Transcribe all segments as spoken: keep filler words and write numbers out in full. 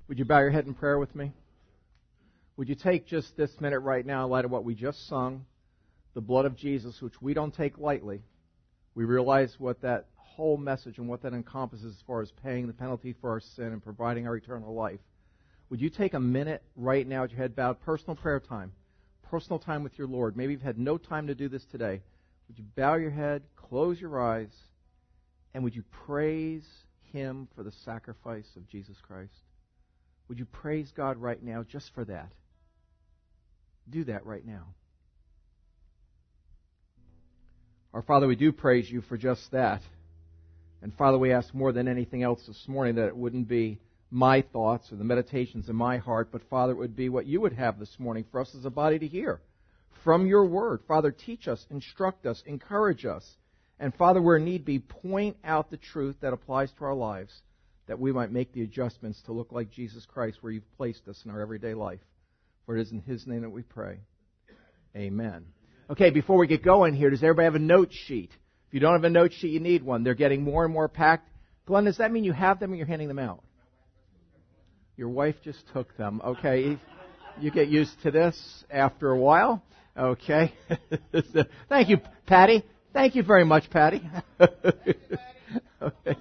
Would you bow your head in prayer with me? Would you take just this minute right now in light of what we just sung, the blood of Jesus, which we don't take lightly. We realize what that whole message and what that encompasses as far as paying the penalty for our sin and providing our eternal life. Would you take a minute right now with your head bowed, personal prayer time, personal time with your Lord. Maybe you've had no time to do this today. Would you bow your head, close your eyes, and would you praise Him for the sacrifice of Jesus Christ? Would you praise God right now just for that? Do that right now. Our Father, we do praise You for just that. And Father, we ask more than anything else this morning that it wouldn't be my thoughts or the meditations in my heart, but Father, it would be what You would have this morning for us as a body to hear from Your Word. Father, teach us, instruct us, encourage us. And Father, where need be, point out the truth that applies to our lives, that we might make the adjustments to look like Jesus Christ where You've placed us in our everyday life. For it is in His name that we pray. Amen. Okay, before we get going here, does everybody have a note sheet? If you don't have a note sheet, you need one. They're getting more and more packed. Glenn, does that mean you have them or you're handing them out? Your wife just took them. Okay, you get used to this after a while. Okay. Thank you, Patty. Thank you very much, Patty. Okay.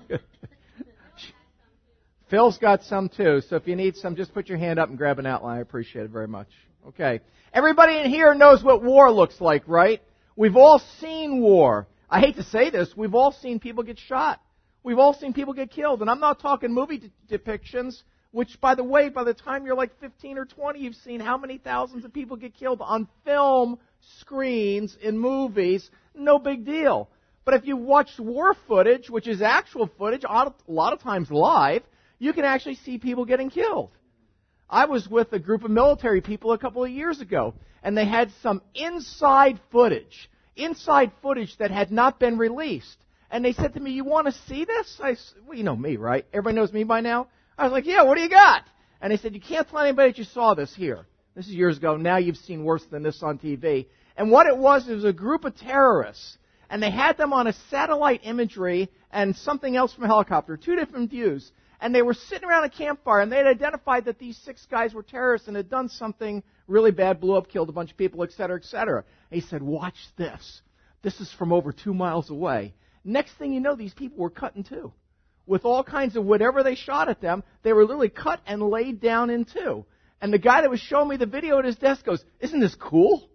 Phil's got some too, so if you need some, just put your hand up and grab an outline. I appreciate it very much. Okay. Everybody in here knows what war looks like, right? We've all seen war. I hate to say this, we've all seen people get shot. We've all seen people get killed. And I'm not talking movie de- depictions, which, by the way, by the time you're like fifteen or twenty, you've seen how many thousands of people get killed on film screens in movies. No big deal. But if you watch war footage, which is actual footage, a lot of times live, you can actually see people getting killed. I was with a group of military people a couple of years ago, and they had some inside footage, inside footage that had not been released. And they said to me, "You want to see this?" I said, "Well, you know me, right? Everybody knows me by now." I was like, "Yeah, what do you got?" And they said, "You can't tell anybody that you saw this here." This is years ago. Now you've seen worse than this on T V. And what it was, it was a group of terrorists. And they had them on a satellite imagery and something else from a helicopter, two different views. And they were sitting around a campfire, and they had identified that these six guys were terrorists and had done something really bad, blew up, killed a bunch of people, et cetera, et cetera. And he said, "Watch this. This is from over two miles away." Next thing you know, these people were cut in two. With all kinds of whatever they shot at them, they were literally cut and laid down in two. And the guy that was showing me the video at his desk goes, "Isn't this cool?"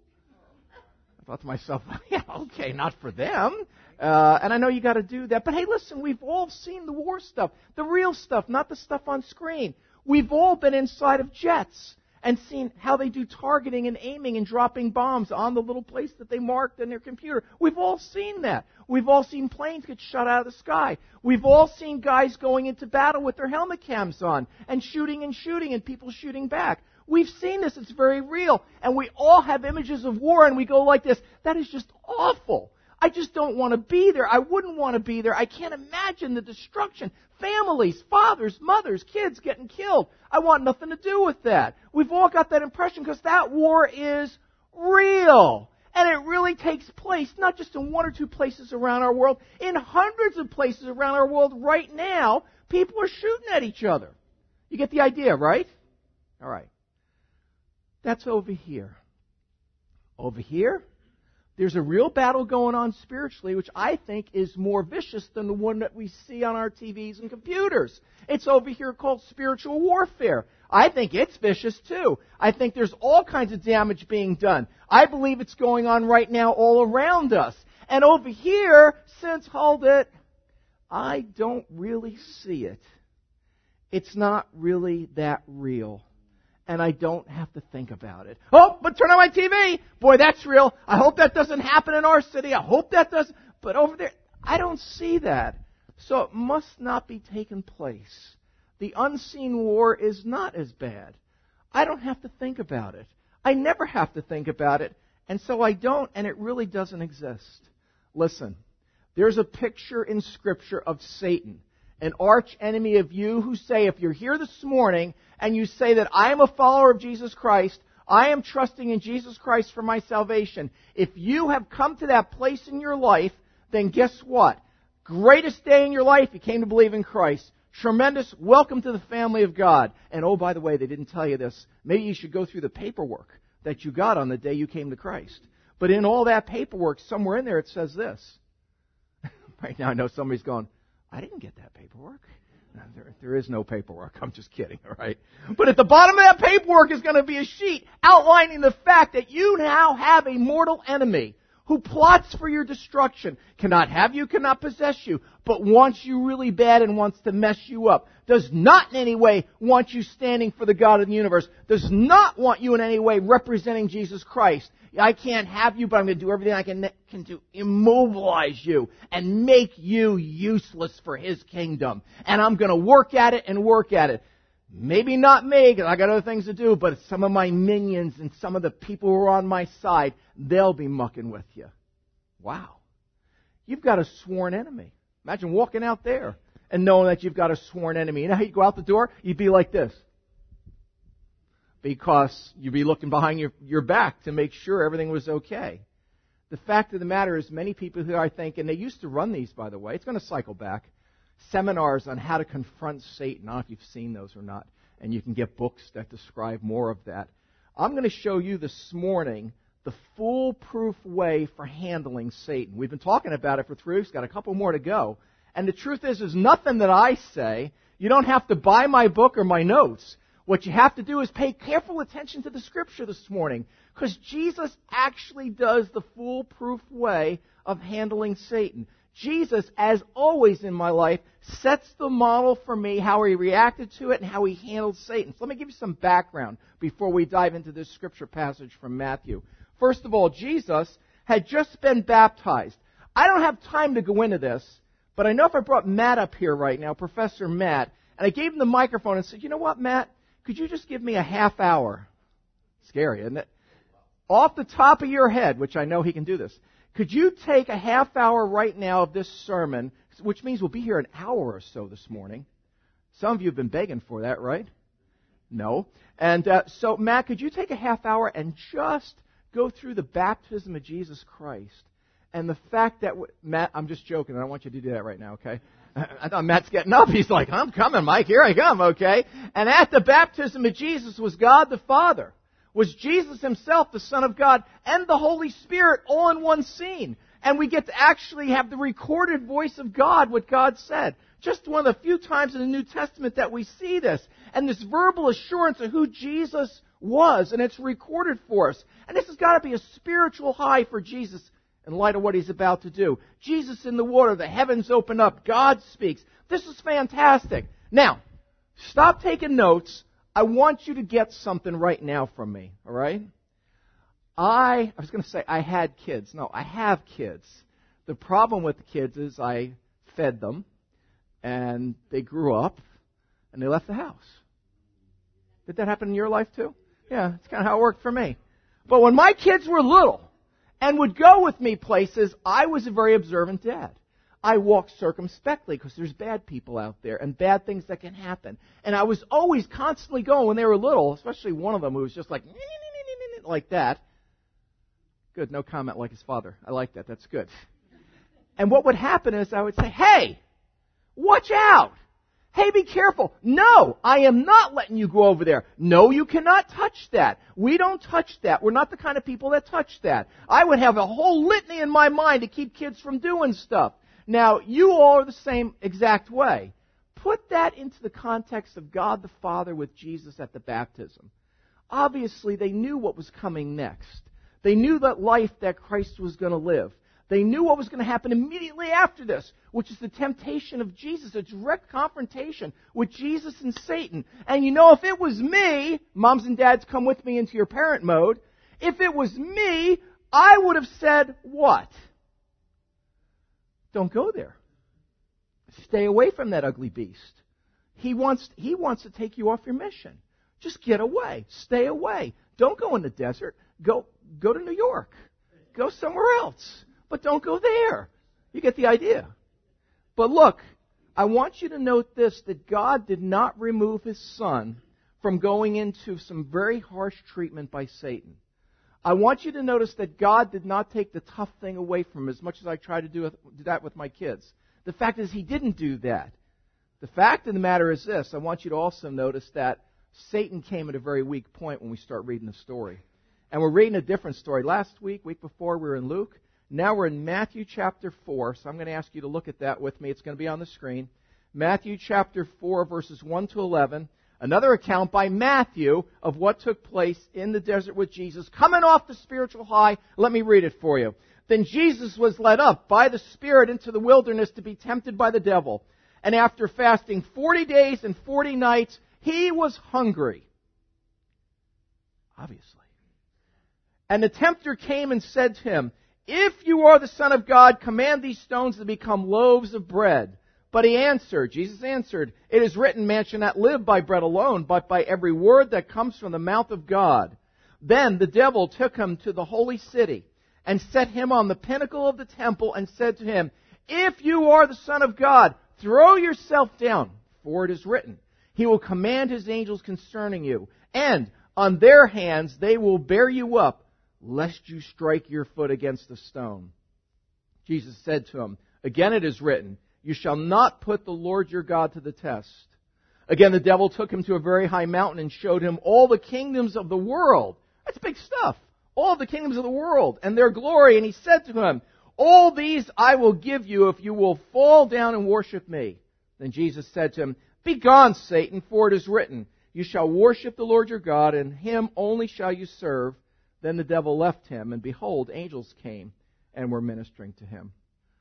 I thought to myself, yeah, okay, not for them. Uh, and I know you got to do that. But hey, listen, we've all seen the war stuff, the real stuff, not the stuff on screen. We've all been inside of jets and seen how they do targeting and aiming and dropping bombs on the little place that they marked in their computer. We've all seen that. We've all seen planes get shot out of the sky. We've all seen guys going into battle with their helmet cams on and shooting and shooting and people shooting back. We've seen this. It's very real. And we all have images of war and we go like this, "That is just awful. I just don't want to be there. I wouldn't want to be there. I can't imagine the destruction. Families, fathers, mothers, kids getting killed. I want nothing to do with that." We've all got that impression because that war is real. And it really takes place, not just in one or two places around our world, in hundreds of places around our world right now. People are shooting at each other. You get the idea, right? All right. That's over here. Over here, there's a real battle going on spiritually, which I think is more vicious than the one that we see on our T Vs and computers. It's over here called spiritual warfare. I think it's vicious too. I think there's all kinds of damage being done. I believe it's going on right now all around us. And over here, since, hold it, I don't really see it. It's not really that real. And I don't have to think about it. Oh, but turn on my T V. Boy, that's real. I hope that doesn't happen in our city. I hope that doesn't. But over there, I don't see that. So it must not be taking place. The unseen war is not as bad. I don't have to think about it. I never have to think about it. And so I don't, and it really doesn't exist. Listen, there's a picture in Scripture of Satan, an arch enemy of you, who say, if you're here this morning and you say that I am a follower of Jesus Christ, I am trusting in Jesus Christ for my salvation, if you have come to that place in your life, then guess what? Greatest day in your life, you came to believe in Christ. Tremendous. Welcome to the family of God. And oh, by the way, they didn't tell you this. Maybe you should go through the paperwork that you got on the day you came to Christ. But in all that paperwork, somewhere in there, it says this. Right now, I know somebody's going, I didn't get that paperwork. No, there, there is no paperwork. I'm just kidding, all right? But at the bottom of that paperwork is going to be a sheet outlining the fact that you now have a mortal enemy who plots for your destruction, cannot have you, cannot possess you, but wants you really bad and wants to mess you up, does not in any way want you standing for the God of the universe, does not want you in any way representing Jesus Christ. I can't have you, but I'm going to do everything I can, can to immobilize you and make you useless for His kingdom. And I'm going to work at it and work at it. Maybe not me, because I got other things to do, but some of my minions and some of the people who are on my side, they'll be mucking with you. Wow. You've got a sworn enemy. Imagine walking out there and knowing that you've got a sworn enemy. You know how you go out the door? You'd be like this. Because you'd be looking behind your, your back to make sure everything was okay. The fact of the matter is, many people who I think, and they used to run these, by the way, it's going to cycle back, seminars on how to confront Satan. I don't know if you've seen those or not, and you can get books that describe more of that. I'm going to show you this morning the foolproof way for handling Satan. We've been talking about it for three weeks, got a couple more to go. And the truth is, there's nothing that I say. You don't have to buy my book or my notes. What you have to do is pay careful attention to the Scripture this morning, because Jesus actually does the foolproof way of handling Satan. Jesus, as always in my life, sets the model for me, how He reacted to it and how He handled Satan. So let me give you some background before we dive into this Scripture passage from Matthew. First of all, Jesus had just been baptized. I don't have time to go into this, but I know if I brought Matt up here right now, Professor Matt, and I gave him the microphone and said, you know what, Matt? Could you just give me a half hour? Scary, isn't it? Off the top of your head, which I know he can do this, could you take a half hour right now of this sermon, which means we'll be here an hour or so this morning. Some of you have been begging for that, right? No. And uh, so, Matt, could you take a half hour and just go through the baptism of Jesus Christ and the fact that, w- Matt, I'm just joking. I don't want you to do that right now, okay? I thought Matt's getting up. He's like, I'm coming, Mike. Here I come, okay? And at the baptism of Jesus was God the Father. Was Jesus Himself, the Son of God, and the Holy Spirit all in one scene. And we get to actually have the recorded voice of God, what God said. Just one of the few times in the New Testament that we see this. And this verbal assurance of who Jesus was. And it's recorded for us. And this has got to be a spiritual high for Jesus in light of what He's about to do. Jesus in the water, the heavens open up, God speaks. This is fantastic. Now, stop taking notes. I want you to get something right now from me, all right? I, I was going to say I had kids. No, I have kids. The problem with the kids is I fed them, and they grew up, and they left the house. Did that happen in your life too? Yeah, that's kind of how it worked for me. But when my kids were little and would go with me places, I was a very observant dad. I walked circumspectly because there's bad people out there and bad things that can happen. And I was always constantly going when they were little, especially one of them who was just like, like that. Good, no comment like his father. I like that. That's good. And what would happen is I would say, hey, watch out. Hey, be careful. No, I am not letting you go over there. No, you cannot touch that. We don't touch that. We're not the kind of people that touch that. I would have a whole litany in my mind to keep kids from doing stuff. Now, you all are the same exact way. Put that into the context of God the Father with Jesus at the baptism. Obviously, they knew what was coming next. They knew that life that Christ was going to live. They knew what was going to happen immediately after this, which is the temptation of Jesus, a direct confrontation with Jesus and Satan. And you know, if it was me, moms and dads, come with me into your parent mode. If it was me, I would have said what? Don't go there. Stay away from that ugly beast. He wants, he wants to take you off your mission. Just get away. Stay away. Don't go in the desert. Go, go to New York. Go somewhere else. But don't go there. You get the idea. But look, I want you to note this, that God did not remove His Son from going into some very harsh treatment by Satan. I want you to notice that God did not take the tough thing away from Him as much as I try to do that with my kids. The fact is He didn't do that. The fact of the matter is this. I want you to also notice that Satan came at a very weak point when we start reading the story. And we're reading a different story. Last week, week before, we were in Luke. Now we're in Matthew chapter four. So I'm going to ask you to look at that with me. It's going to be on the screen. Matthew chapter four, verses one to eleven. Another account by Matthew of what took place in the desert with Jesus, coming off the spiritual high. Let me read it for you. Then Jesus was led up by the Spirit into the wilderness to be tempted by the devil. And after fasting forty days and forty nights, he was hungry. Obviously. And the tempter came and said to him, "If you are the Son of God, command these stones to become loaves of bread." But he answered, Jesus answered, "It is written, man shall not live by bread alone, but by every word that comes from the mouth of God." Then the devil took him to the holy city and set him on the pinnacle of the temple and said to him, "If you are the Son of God, throw yourself down, for it is written, He will command His angels concerning you, and on their hands they will bear you up, lest you strike your foot against a stone." Jesus said to him, "Again it is written, you shall not put the Lord your God to the test." Again the devil took him to a very high mountain and showed him all the kingdoms of the world. That's big stuff. All the kingdoms of the world and their glory. And he said to him, "All these I will give you if you will fall down and worship me." Then Jesus said to him, "Begone, Satan, for it is written, you shall worship the Lord your God, and Him only shall you serve." Then the devil left him, and behold, angels came and were ministering to him.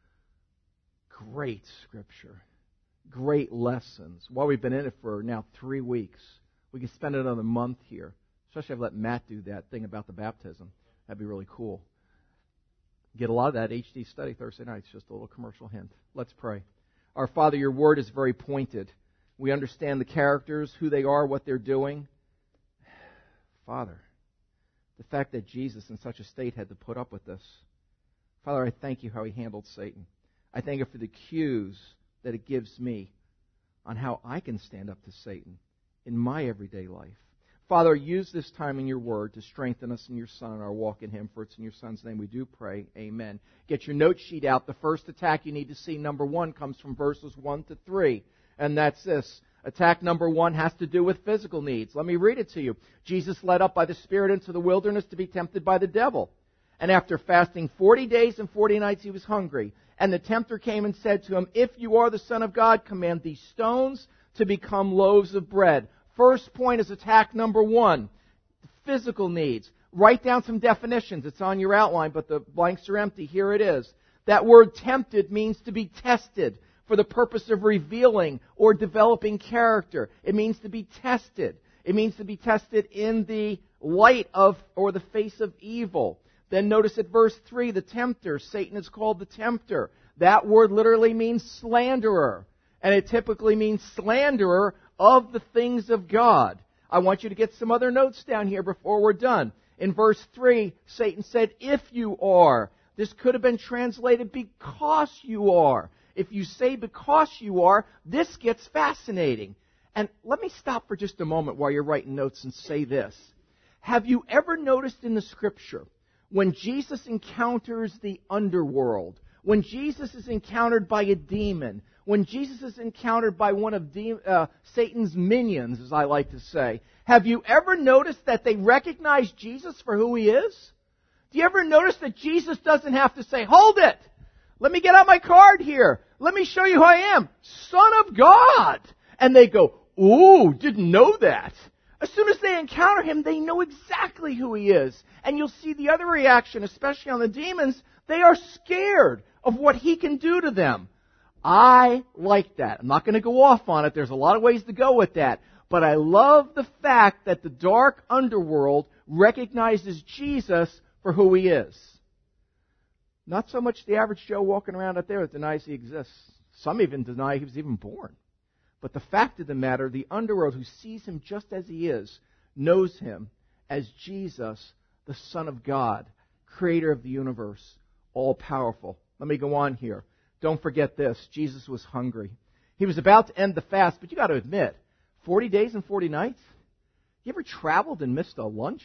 Great scripture. Great lessons. While we've been in it for now three weeks, we can spend another month here. Especially if I let Matt do that thing about the baptism. That'd be really cool. Get a lot of that H D study Thursday nights. Just a little commercial hint. Let's pray. Our Father, your word is very pointed. We understand the characters, who they are, what they're doing. Father, the fact that Jesus in such a state had to put up with this. Father, I thank you how He handled Satan. I thank you for the cues that it gives me on how I can stand up to Satan in my everyday life. Father, use this time in your word to strengthen us in your Son and our walk in Him. For it's in your Son's name we do pray. Amen. Get your note sheet out. The first attack you need to see, number one, comes from verses one to three. And that's this. Attack number one has to do with physical needs. Let me read it to you. Jesus led up by the Spirit into the wilderness to be tempted by the devil. And after fasting forty days and forty nights, he was hungry. And the tempter came and said to him, "If you are the Son of God, command these stones to become loaves of bread." First point is attack number one. Physical needs. Write down some definitions. It's on your outline, but the blanks are empty. Here it is. That word tempted means to be tested for the purpose of revealing or developing character. It means to be tested. It means to be tested in the light of or the face of evil. Then notice at verse three, the tempter. Satan is called the tempter. That word literally means slanderer. And it typically means slanderer of the things of God. I want you to get some other notes down here before we're done. In verse three, Satan said, "If you are." This could have been translated, "because you are." If you say "because you are," this gets fascinating. And let me stop for just a moment while you're writing notes and say this. Have you ever noticed in the Scripture, when Jesus encounters the underworld, when Jesus is encountered by a demon, when Jesus is encountered by one of de- uh, Satan's minions, as I like to say, have you ever noticed that they recognize Jesus for who He is? Do you ever notice that Jesus doesn't have to say, "Hold it! Let me get out my card here. Let me show you who I am. Son of God." And they go, "Ooh, didn't know that." As soon as they encounter Him, they know exactly who He is. And you'll see the other reaction, especially on the demons. They are scared of what He can do to them. I like that. I'm not going to go off on it. There's a lot of ways to go with that. But I love the fact that the dark underworld recognizes Jesus for who He is. Not so much the average Joe walking around out there that denies He exists. Some even deny He was even born. But the fact of the matter, the underworld who sees Him just as He is, knows Him as Jesus, the Son of God, Creator of the universe, all-powerful. Let me go on here. Don't forget this. Jesus was hungry. He was about to end the fast, but you got to admit, forty days and forty nights? You ever traveled and missed a lunch?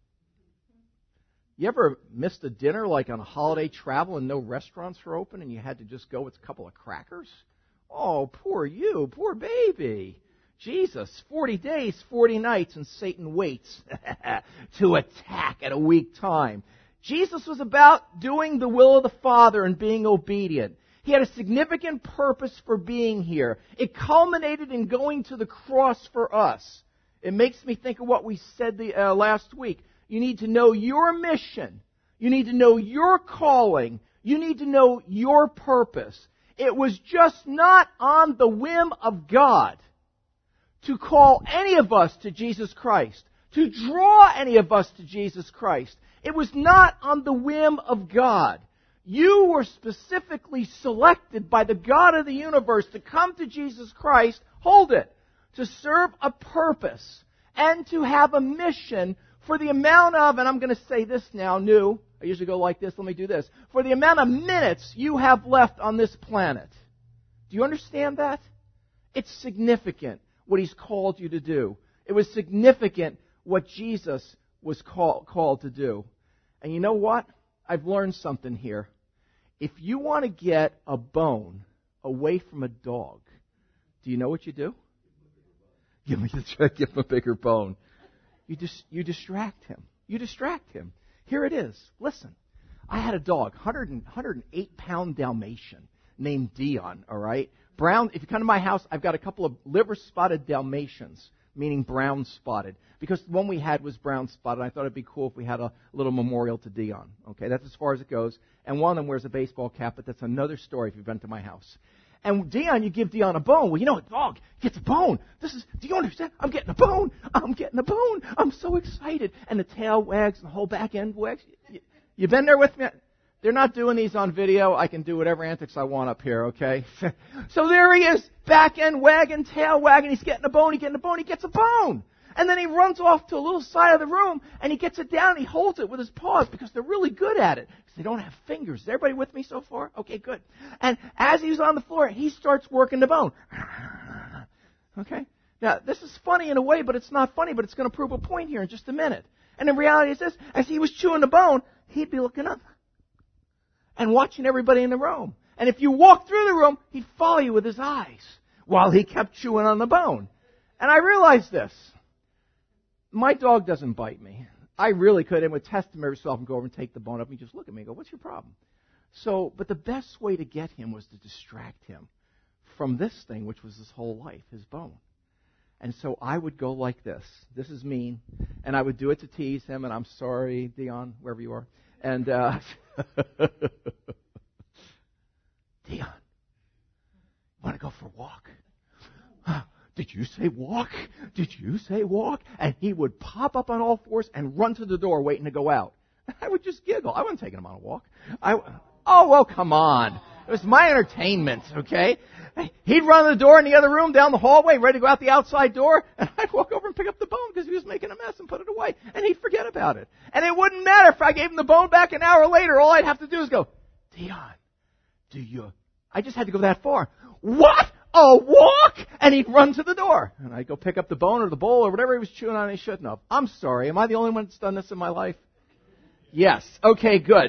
You ever missed a dinner like on a holiday travel and no restaurants were open and you had to just go with a couple of crackers? Oh, poor you, poor baby. Jesus, forty days, forty nights, and Satan waits to attack at a weak time. Jesus was about doing the will of the Father and being obedient. He had a significant purpose for being here. It culminated in going to the cross for us. It makes me think of what we said the, uh, last week. You need to know your mission. You need to know your calling. You need to know your purpose. It was just not on the whim of God to call any of us to Jesus Christ, to draw any of us to Jesus Christ. It was not on the whim of God. You were specifically selected by the God of the universe to come to Jesus Christ, hold it, to serve a purpose and to have a mission for the amount of, and I'm going to say this now, new, I usually go like this, let me do this, for the amount of minutes you have left on this planet. Do you understand that? It's significant what He's called you to do. It was significant what Jesus was call, called to do. And you know what? I've learned something here. If you want to get a bone away from a dog, do you know what you do? Give me the give him a bigger bone. You just you distract him. You distract him. Here it is. Listen, I had a dog, one hundred, one hundred eight pound Dalmatian named Dion. All right, brown. If you come to my house, I've got a couple of liver spotted Dalmatians, meaning brown spotted, because the one we had was brown spotted. I thought it'd be cool if we had a little memorial to Dion. Okay, that's as far as it goes. And one of them wears a baseball cap, but that's another story if you've been to my house. And Dion, you give Dion a bone. Well, you know, a dog gets a bone. This is, do you understand? I'm getting a bone. I'm getting a bone. I'm so excited. And the tail wags and the whole back end wags. You, you been there with me? They're not doing these on video. I can do whatever antics I want up here, okay? So there he is, back end wagging, tail wagging. He's getting a bone. He's getting a bone. He gets a bone. And then he runs off to a little side of the room, and he gets it down, and he holds it with his paws, because they're really good at it. Because they don't have fingers. Is everybody with me so far? Okay, good. And as he's on the floor, he starts working the bone. Okay? Now, this is funny in a way, but it's not funny, but it's going to prove a point here in just a minute. And the reality is this, as he was chewing the bone, he'd be looking up and watching everybody in the room. And if you walk through the room, he'd follow you with his eyes while he kept chewing on the bone. And I realized this. My dog doesn't bite me. I really could, and would test him every so often, go over and take the bone up, and he'd just look at me and go, what's your problem? So, but the best way to get him was to distract him from this thing, which was his whole life, his bone. And so I would go like this. This is mean. And I would do it to tease him, and I'm sorry, Dion, wherever you are. And, uh, Dion, want to go for a walk? Did you say walk? Did you say walk? And he would pop up on all fours and run to the door waiting to go out. I would just giggle. I wasn't taking him on a walk. I, oh, well, come on. It was my entertainment, okay? He'd run to the door in the other room down the hallway, ready to go out the outside door, and I'd walk over and pick up the bone because he was making a mess and put it away. And he'd forget about it. And it wouldn't matter if I gave him the bone back an hour later. All I'd have to do is go, Dion, do you... I just had to go that far. What? A walk? And he'd run to the door. And I'd go pick up the bone or the bowl or whatever he was chewing on he shouldn't have. I'm sorry. Am I the only one that's done this in my life? Yes. Okay, good.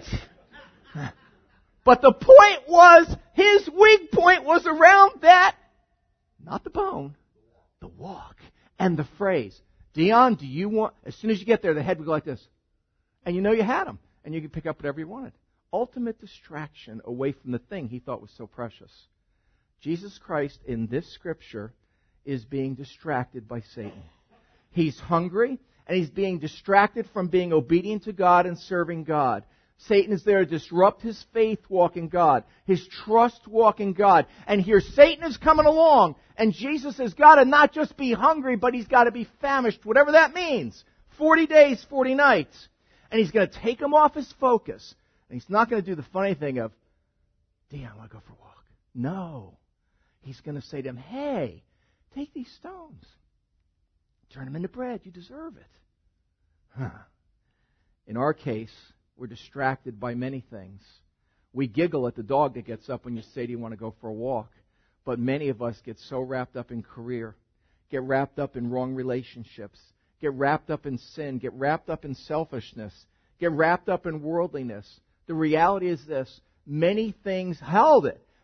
But the point was, his weak point was around that, not the bone, the walk. And the phrase, Dion, do you want... As soon as you get there, the head would go like this. And you know you had him. And you could pick up whatever you wanted. Ultimate distraction away from the thing he thought was so precious. Jesus Christ in this scripture is being distracted by Satan. He's hungry, and he's being distracted from being obedient to God and serving God. Satan is there to disrupt his faith walk in God, his trust walk in God. And here Satan is coming along, and Jesus has got to not just be hungry, but he's got to be famished, whatever that means. Forty days, forty nights. And he's going to take him off his focus. And he's not going to do the funny thing of, Dion, I want to go for a walk. No. He's going to say to him, hey, take these stones. Turn them into bread. You deserve it. Huh. In our case, we're distracted by many things. We giggle at the dog that gets up when you say, do you want to go for a walk? But many of us get so wrapped up in career, get wrapped up in wrong relationships, get wrapped up in sin, get wrapped up in selfishness, get wrapped up in worldliness. The reality is this, many things held it.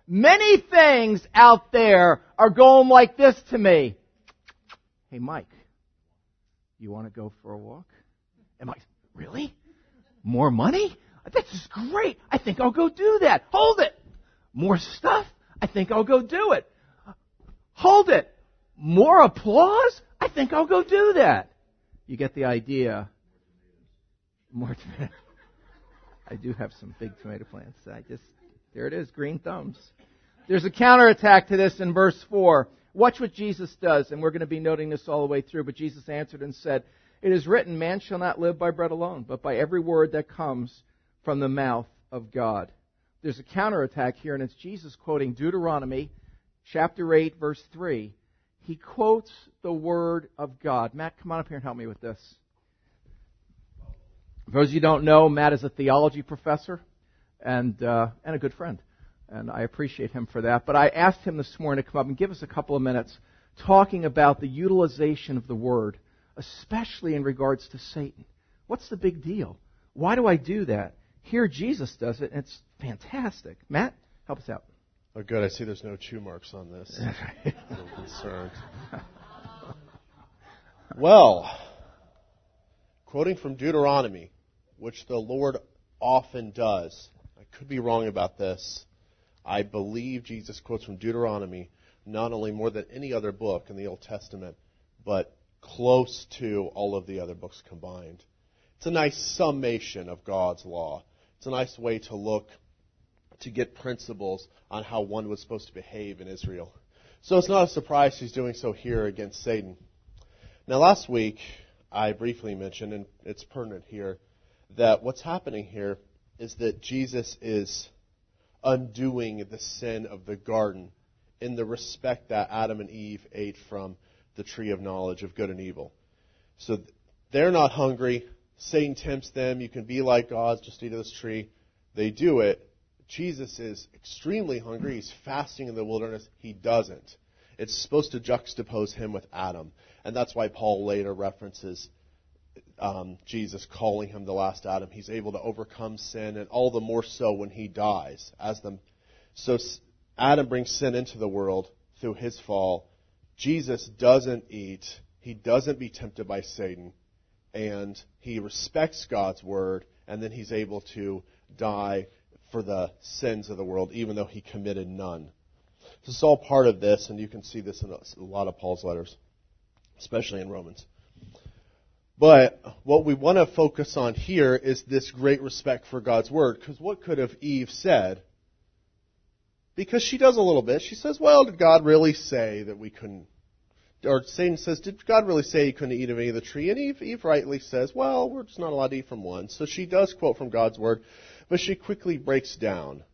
Many things out there are going like this to me. Hey, Mike, you want to go for a walk? And Mike, really? More money? This is great. I think I'll go do that. Hold it. More stuff? I think I'll go do it. Hold it. More applause? I think I'll go do that. You get the idea. More tomatoes. I do have some big tomato plants. I just, there it is, green thumbs. There's a counterattack to this in verse four. Watch what Jesus does, and we're going to be noting this all the way through. But Jesus answered and said, "It is written, man shall not live by bread alone, but by every word that comes from the mouth of God." There's a counterattack here, and it's Jesus quoting Deuteronomy chapter eight, verse three. He quotes the Word of God. Matt, come on up here and help me with this. For those of you who don't know, Matt is a theology professor and uh, and a good friend, and I appreciate him for that. But I asked him this morning to come up and give us a couple of minutes talking about the utilization of the Word, especially in regards to Satan. What's the big deal? Why do I do that? Here Jesus does it, and it's fantastic. Matt, help us out. Oh, good. I see there's no chew marks on this. I'm concerned. Well, quoting from Deuteronomy, which the Lord often does. I could be wrong about this. I believe Jesus quotes from Deuteronomy not only more than any other book in the Old Testament, but close to all of the other books combined. It's a nice summation of God's law. It's a nice way to look, to get principles on how one was supposed to behave in Israel. So it's not a surprise he's doing so here against Satan. Now last week, I briefly mentioned, and it's pertinent here, that what's happening here is that Jesus is undoing the sin of the garden in the respect that Adam and Eve ate from the tree of knowledge of good and evil. So they're not hungry. Satan tempts them. You can be like God, just eat of this tree. They do it. Jesus is extremely hungry. He's fasting in the wilderness. He doesn't. It's supposed to juxtapose him with Adam. And that's why Paul later references um, Jesus calling him the last Adam. He's able to overcome sin, and all the more so when he dies. As the, so Adam brings sin into the world through his fall. Jesus doesn't eat. He doesn't be tempted by Satan. And he respects God's word, and then he's able to die for the sins of the world, even though he committed none. This is all part of this, and you can see this in a lot of Paul's letters, especially in Romans. But what we want to focus on here is this great respect for God's word, because what could have Eve said? Because she does a little bit. She says, well, did God really say that we couldn't? Or Satan says, did God really say you couldn't eat of any of the tree? And Eve, Eve rightly says, well, we're just not allowed to eat from one. So she does quote from God's word, but she quickly breaks down.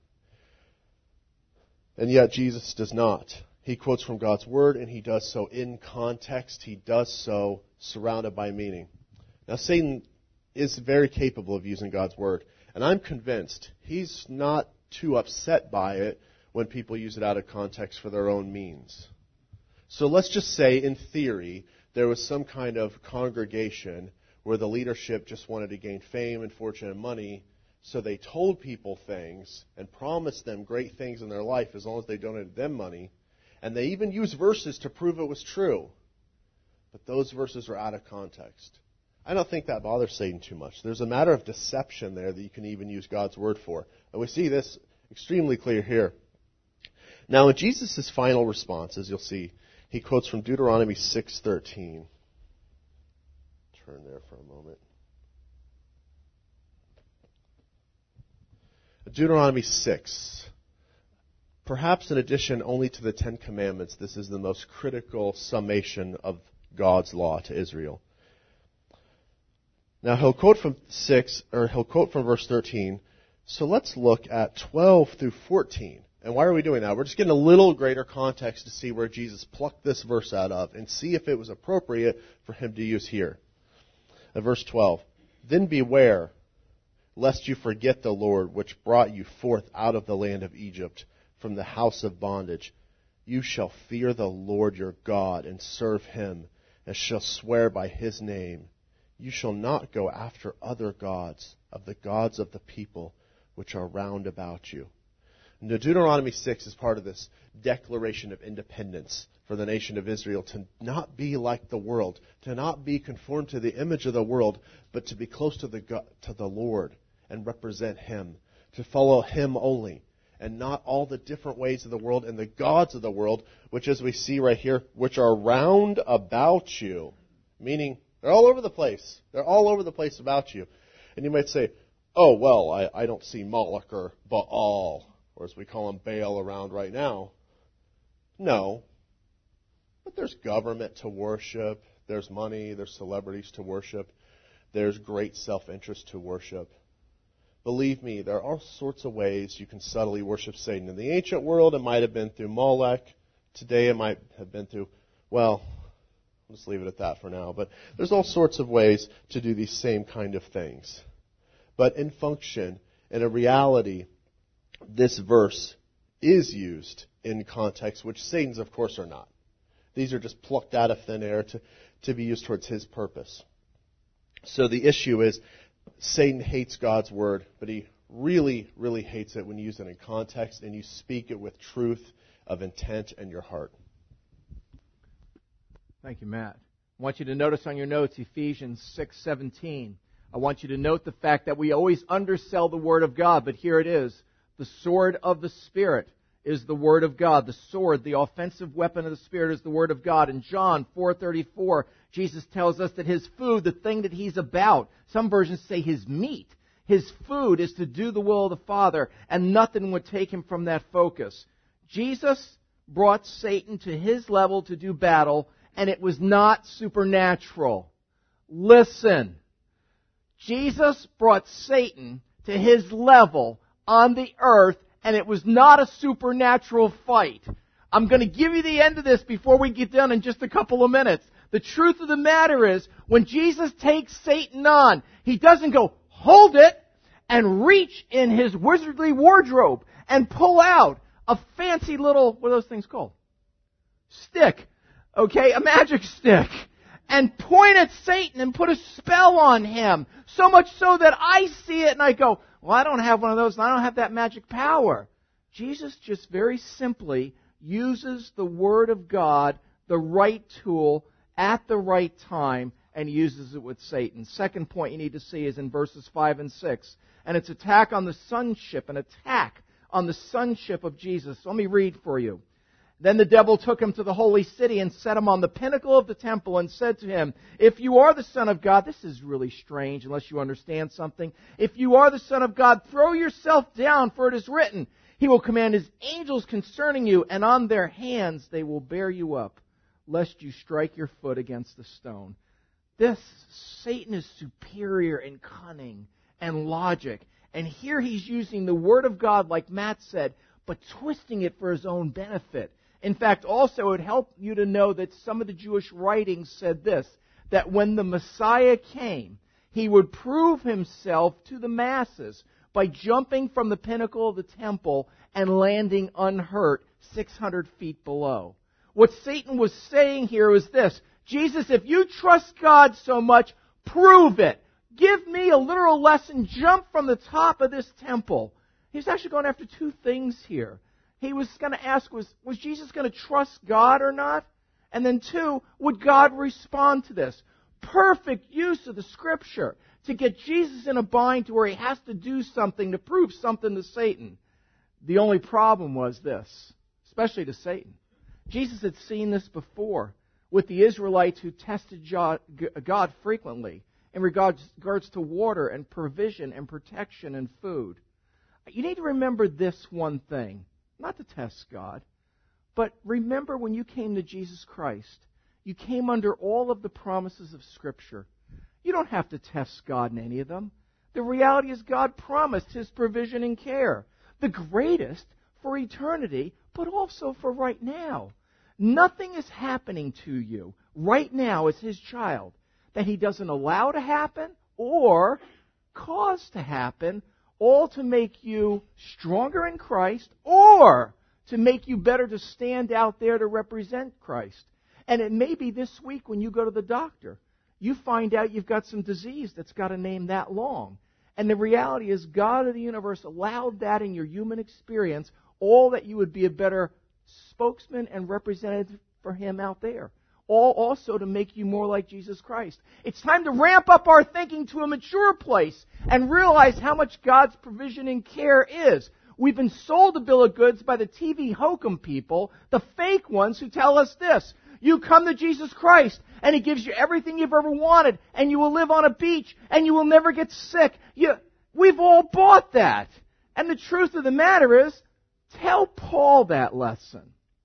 And yet Jesus does not. He quotes from God's word, and he does so in context. He does so surrounded by meaning. Now, Satan is very capable of using God's word, and I'm convinced he's not too upset by it when people use it out of context for their own means. So let's just say, in theory, there was some kind of congregation where the leadership just wanted to gain fame and fortune and money, so they told people things and promised them great things in their life as long as they donated them money, and they even used verses to prove it was true. But those verses are out of context. I don't think that bothers Satan too much. There's a matter of deception there that you can even use God's word for. And we see this extremely clear here. Now, in Jesus' final response, as you'll see, he quotes from Deuteronomy six thirteen. Turn there for a moment. Deuteronomy six. Perhaps in addition only to the Ten Commandments, this is the most critical summation of God's law to Israel. Now he'll quote from six, or he'll quote from verse thirteen. So let's look at twelve through fourteen. And why are we doing that? We're just getting a little greater context to see where Jesus plucked this verse out of and see if it was appropriate for him to use here. At verse twelve, then beware, lest you forget the Lord, which brought you forth out of the land of Egypt, from the house of bondage. You shall fear the Lord your God and serve him, and shall swear by his name. You shall not go after other gods, of the gods of the people which are round about you. Now, Deuteronomy six is part of this declaration of independence for the nation of Israel to not be like the world, to not be conformed to the image of the world, but to be close to the God, to the Lord and represent Him, to follow Him only, and not all the different ways of the world and the gods of the world, which, as we see right here, which are round about you, meaning they're all over the place. They're all over the place about you. And you might say, oh, well, I, I don't see Moloch or Baal, or as we call him, Baal, around right now. No. But there's government to worship. There's money. There's celebrities to worship. There's great self-interest to worship. Believe me, there are all sorts of ways you can subtly worship Satan. In the ancient world, it might have been through Molech. Today, it might have been through, well, let's leave it at that for now. But there's all sorts of ways to do these same kind of things. But in function, in a reality, this verse is used in context, which Satan's, of course, are not. These are just plucked out of thin air to, to be used towards his purpose. So the issue is, Satan hates God's word, but he really, really hates it when you use it in context and you speak it with truth of intent in your heart. Thank you, Matt. I want you to notice on your notes Ephesians six seventeen. I want you to note the fact that we always undersell the Word of God, but here it is. The sword of the Spirit is the Word of God. The sword, the offensive weapon of the Spirit, is the Word of God. In John four thirty-four, Jesus tells us that His food, the thing that He's about, some versions say His meat, His food is to do the will of the Father, and nothing would take Him from that focus. Jesus brought Satan to his level to do battle, and it was not supernatural. Listen. Jesus brought Satan to his level on the earth, and it was not a supernatural fight. I'm going to give you the end of this before we get done in just a couple of minutes. The truth of the matter is, when Jesus takes Satan on, He doesn't go, hold it, and reach in His wizardly wardrobe and pull out a fancy little, what are those things called? Stick. Okay, a magic stick. And point at Satan and put a spell on him. So much so that I see it and I go, well, I don't have one of those and I don't have that magic power. Jesus just very simply uses the Word of God, the right tool, at the right time, and uses it with Satan. Second point you need to see is in verses five and six. And it's attack on the sonship, an attack on the sonship of Jesus. Let me read for you. Then the devil took him to the holy city and set him on the pinnacle of the temple and said to him, if you are the Son of God, this is really strange unless you understand something. If you are the Son of God, throw yourself down, for it is written, He will command His angels concerning you, and on their hands they will bear you up, lest you strike your foot against a stone. This, Satan is superior in cunning and logic. And here he's using the Word of God, like Matt said, but twisting it for his own benefit. In fact, also, it would help you to know that some of the Jewish writings said this, that when the Messiah came, He would prove Himself to the masses by jumping from the pinnacle of the temple and landing unhurt six hundred feet below. What Satan was saying here was this, Jesus, if you trust God so much, prove it. Give me a literal lesson. Jump from the top of this temple. He's actually going after two things here. He was going to ask, was, was Jesus going to trust God or not? And then two, would God respond to this? Perfect use of the Scripture to get Jesus in a bind to where He has to do something to prove something to Satan. The only problem was this, especially to Satan. Jesus had seen this before with the Israelites who tested God frequently in regards, regards to water and provision and protection and food. You need to remember this one thing. Not to test God, but remember when you came to Jesus Christ, you came under all of the promises of Scripture. You don't have to test God in any of them. The reality is God promised His provision and care. The greatest for eternity, but also for right now. Nothing is happening to you right now as His child that He doesn't allow to happen or cause to happen, all to make you stronger in Christ or to make you better to stand out there to represent Christ. And it may be this week when you go to the doctor, you find out you've got some disease that's got a name that long. And the reality is God of the universe allowed that in your human experience all that you would be a better spokesman and representative for Him out there. All also to make you more like Jesus Christ. It's time to ramp up our thinking to a mature place and realize how much God's provision and care is. We've been sold a bill of goods by the T V hokum people, the fake ones who tell us this. You come to Jesus Christ, and He gives you everything you've ever wanted, and you will live on a beach, and you will never get sick. You, we've all bought that. And the truth of the matter is, tell Paul that lesson.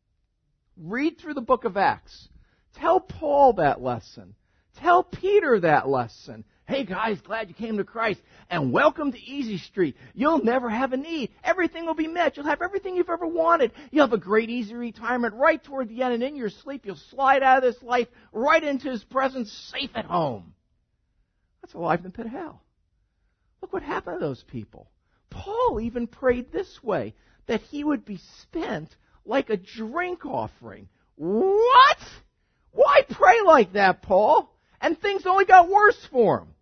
Read through the book of Acts. Tell Paul that lesson. Tell Peter that lesson. Hey guys, glad you came to Christ, and welcome to Easy Street. You'll never have a need. Everything will be met. You'll have everything you've ever wanted. You'll have a great easy retirement right toward the end, and in your sleep you'll slide out of this life right into His presence, safe at home. That's a life in the pit of hell. Look what happened to those people. Paul even prayed this way, that he would be spent like a drink offering. What? Why pray like that, Paul? And things only got worse for him.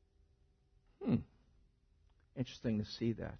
Hmm. Interesting to see that.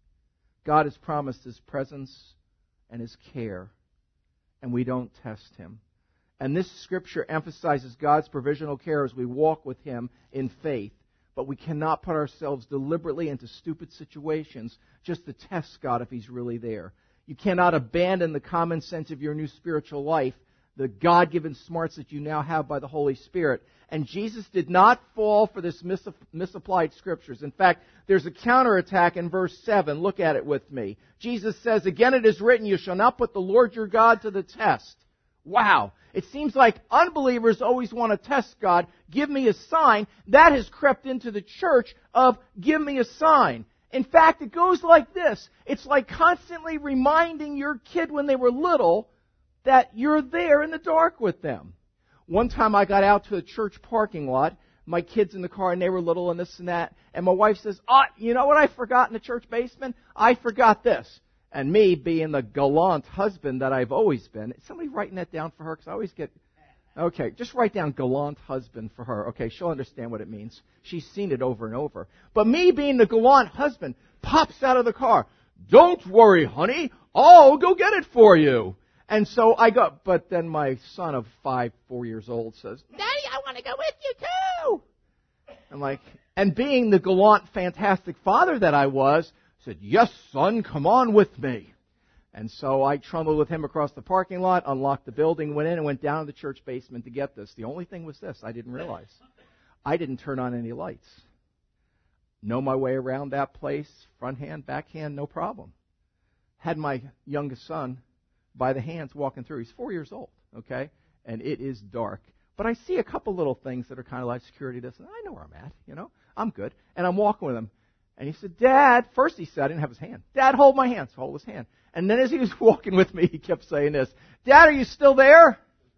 God has promised His presence and His care, and we don't test Him. And this Scripture emphasizes God's provisional care as we walk with Him in faith. But we cannot put ourselves deliberately into stupid situations just to test God if He's really there. You cannot abandon the common sense of your new spiritual life, the God-given smarts that you now have by the Holy Spirit. And Jesus did not fall for this mis- misapplied Scriptures. In fact, there's a counterattack in verse seven. Look at it with me. Jesus says, again it is written, you shall not put the Lord your God to the test. Wow. It seems like unbelievers always want to test God. Give me a sign. That has crept into the church of give me a sign. In fact, it goes like this. It's like constantly reminding your kid when they were little that you're there in the dark with them. One time I got out to a church parking lot, my kids in the car, and they were little and this and that, and my wife says, oh, you know what I forgot in the church basement? I forgot this. And me, being the gallant husband that I've always been, is somebody writing that down for her? Because I always get, okay, just write down gallant husband for her. Okay, she'll understand what it means. She's seen it over and over. But me, being the gallant husband, pops out of the car. Don't worry, honey, I'll go get it for you. And so I go, but then my son of five, four years old says, Daddy, I want to go with you too. I'm like, and being the gallant, fantastic father that I was, said, yes, son, come on with me. And so I trundled with him across the parking lot, unlocked the building, went in and went down to the church basement to get this. The only thing was this, I didn't realize. I didn't turn on any lights. Know my way around that place, front hand, back hand, no problem. Had my youngest son by the hands walking through. He's four years old, okay? And it is dark. But I see a couple little things that are kind of like security distance. I know where I'm at, you know? I'm good. And I'm walking with him. And he said, Dad, first he said, I didn't have his hand. Dad, hold my hand. So hold his hand. And then as he was walking with me, he kept saying this, Dad, are you still there?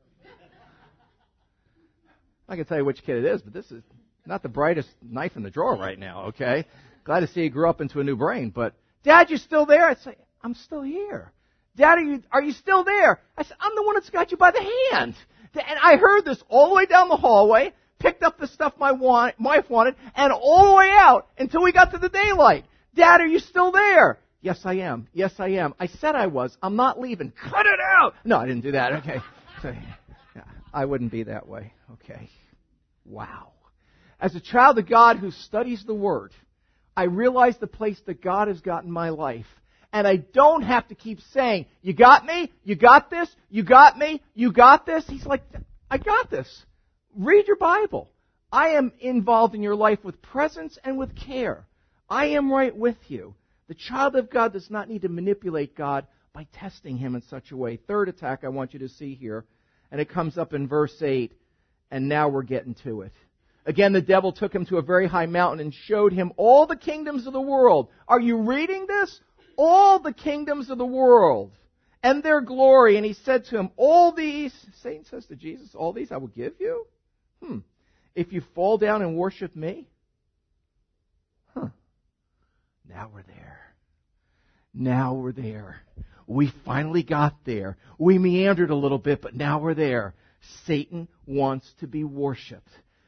I can tell you which kid it is, but this is not the brightest knife in the drawer right now, okay? Glad to see he grew up into a new brain. But, Dad, you still there? I'd say, I'm still here. Dad, are you, are you still there? I said, I'm the one that's got you by the hand. And I heard this all the way down the hallway, picked up the stuff my want, wife wanted, and all the way out until we got to the daylight. Dad, are you still there? Yes, I am. Yes, I am. I said I was. I'm not leaving. Cut it out. No, I didn't do that. Okay. So, yeah, I wouldn't be that way. Okay. Wow. As a child of God who studies the Word, I realize the place that God has got in my life. And I don't have to keep saying, you got me? You got this? You got me? You got this? He's like, I got this. Read your Bible. I am involved in your life with presence and with care. I am right with you. The child of God does not need to manipulate God by testing Him in such a way. Third attack I want you to see here, and it comes up in verse eight, and now we're getting to it. Again, the devil took him to a very high mountain and showed him all the kingdoms of the world. Are you reading this? All the kingdoms of the world and their glory. And he said to him, all these, Satan says to Jesus, all these I will give you? Hmm. If you fall down and worship me? Huh. Now we're there. Now we're there. We finally got there. We meandered a little bit, but now we're there. Satan wants to be worshipped.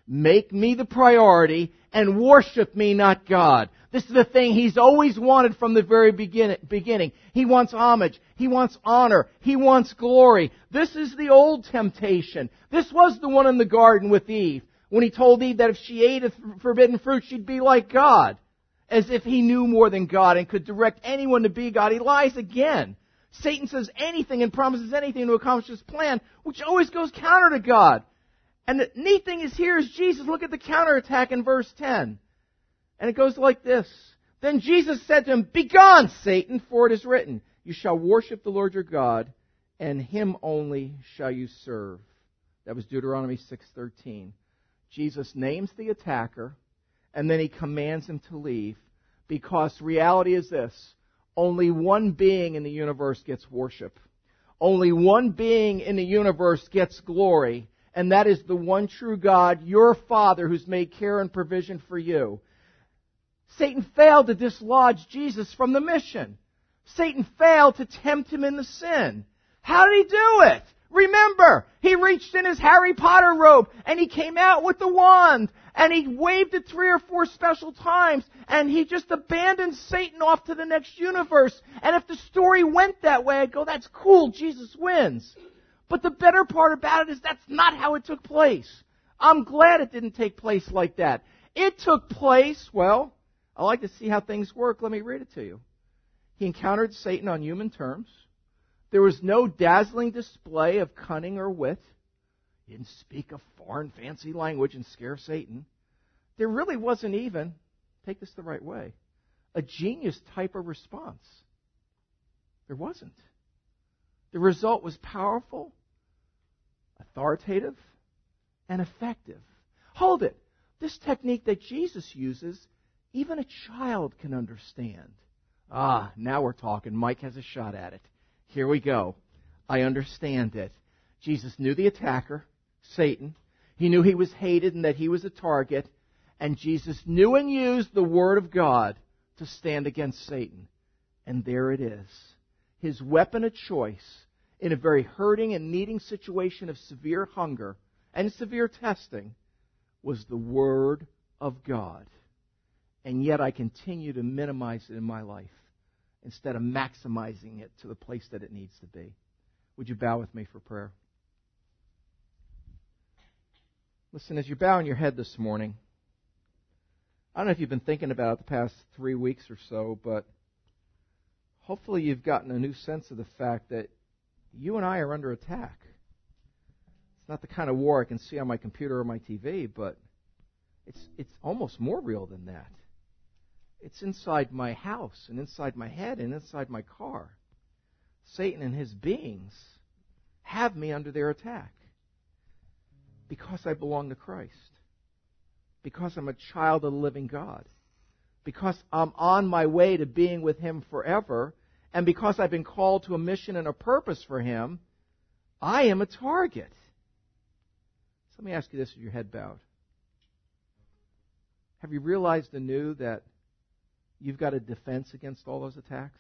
Make me the priority and worship me, not God. This is the thing he's always wanted from the very begin- beginning. He wants homage. He wants honor. He wants glory. This is the old temptation. This was the one in the garden with Eve, when he told Eve that if she ate of forbidden fruit, she'd be like God, as if he knew more than God and could direct anyone to be God. He lies again. Satan says anything and promises anything to accomplish his plan, which always goes counter to God. And the neat thing is here is Jesus. Look at the counterattack in verse ten. And it goes like this. Then Jesus said to him, Begone, Satan, for it is written, You shall worship the Lord your God, and him only shall you serve. That was Deuteronomy six thirteen. Jesus names the attacker, and then he commands him to leave, because reality is this. Only one being in the universe gets worship. Only one being in the universe gets glory, and that is the one true God, your Father, who's made care and provision for you. Satan failed to dislodge Jesus from the mission. Satan failed to tempt him into sin. How did he do it? Remember, he reached in his Harry Potter robe, and he came out with the wand, and he waved it three or four special times, and he just abandoned Satan off to the next universe. And if the story went that way, I'd go, that's cool, Jesus wins. But the better part about it is that's not how it took place. I'm glad it didn't take place like that. It took place, well, I like to see how things work. Let me read it to you. He encountered Satan on human terms. There was no dazzling display of cunning or wit. He didn't speak a foreign fancy language and scare Satan. There really wasn't even, take this the right way, a genius type of response. There wasn't. The result was powerful, authoritative, and effective. Hold it. This technique that Jesus uses, even a child can understand. Ah, now we're talking. Mike has a shot at it. Here we go. I understand it. Jesus knew the attacker, Satan. He knew he was hated and that he was a target. And Jesus knew and used the Word of God to stand against Satan. And there it is. His weapon of choice in a very hurting and needing situation of severe hunger and severe testing was the Word of God. And yet I continue to minimize it in my life instead of maximizing it to the place that it needs to be. Would you bow with me for prayer? Listen, as you're bowing your head this morning, I don't know if you've been thinking about it the past three weeks or so, but hopefully you've gotten a new sense of the fact that you and I are under attack. It's not the kind of war I can see on my computer or my T V, but it's it's almost more real than that. It's inside my house and inside my head and inside my car. Satan and his beings have me under their attack because I belong to Christ, because I'm a child of the living God, because I'm on my way to being with Him forever, and because I've been called to a mission and a purpose for Him. I am a target. So let me ask you this with your head bowed. Have you realized anew that you've got a defense against all those attacks?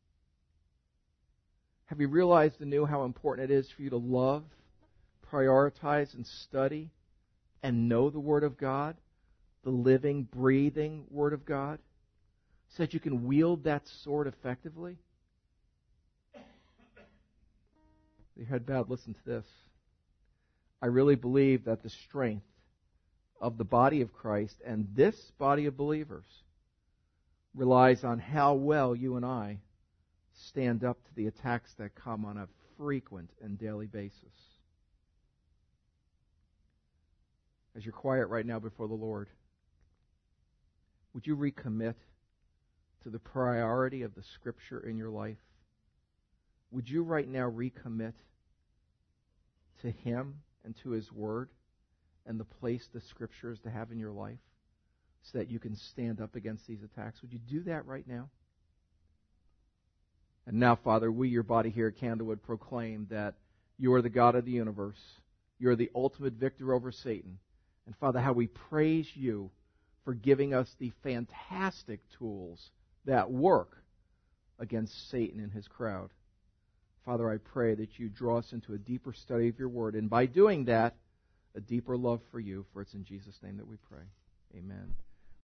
Have you realized anew how important it is for you to love, prioritize, and study and know the Word of God, the living, breathing Word of God, so that you can wield that sword effectively? Your head bowed, listen to this. I really believe that the strength of the body of Christ and this body of believers relies on how well you and I stand up to the attacks that come on a frequent and daily basis. As you're quiet right now before the Lord, would you recommit to the priority of the Scripture in your life? Would you right now recommit to Him and to His Word and the place the Scripture is to have in your life so that you can stand up against these attacks? Would you do that right now? And now, Father, we, your body here at Candlewood, proclaim that you are the God of the universe. You are the ultimate victor over Satan. And Father, how we praise you for giving us the fantastic tools that work against Satan and his crowd. Father, I pray that you draw us into a deeper study of your word. And by doing that, a deeper love for you, for it's in Jesus' name that we pray. Amen.